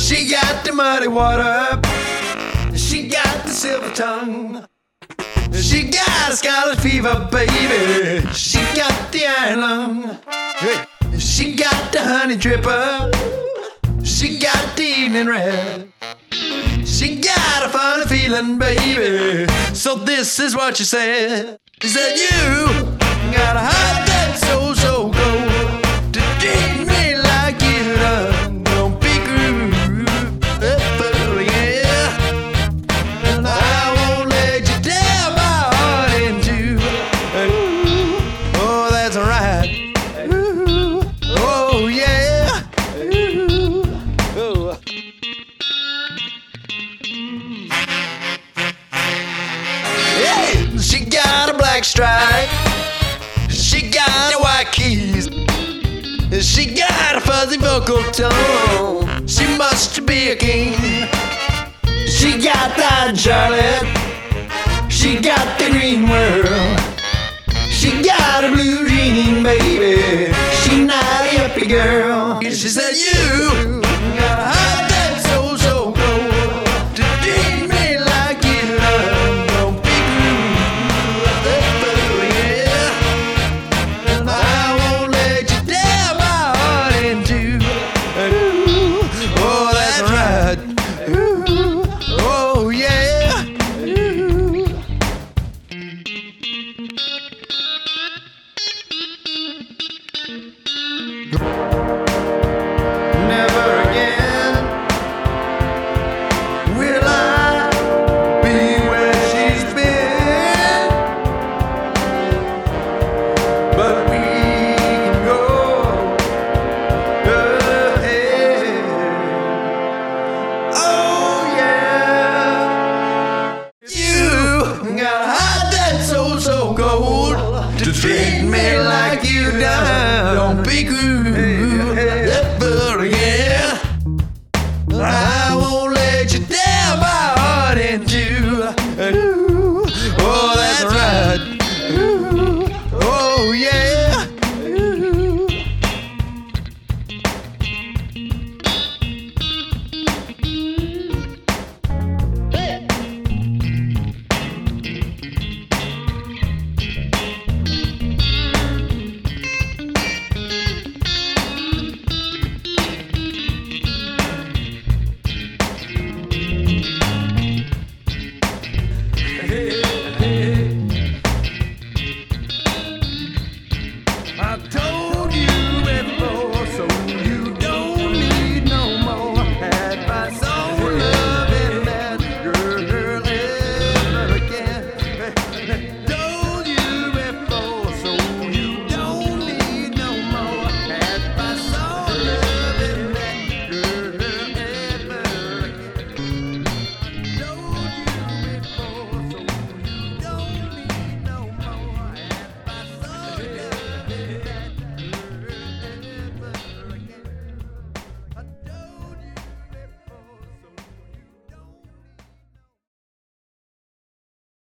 She got the muddy water. She got the silver tongue. She got a scarlet fever, baby. She got the iron lung. She got the honey dripper. She got the evening red. She got a funny feeling, baby. So this is what she said. She said, you got a heart that's so cold to treat me like you done. Don't be cruel, oh yeah. And I won't let you tear my heart in two. Oh, that's right. Oh yeah. Oh. Hey, she got a black stripe. She got a white keys. She got a fuzzy vocal tone. She must be a king. She got that Charlotte. She got the green world. She got a blue jean, baby. She not a hippie girl. She said, you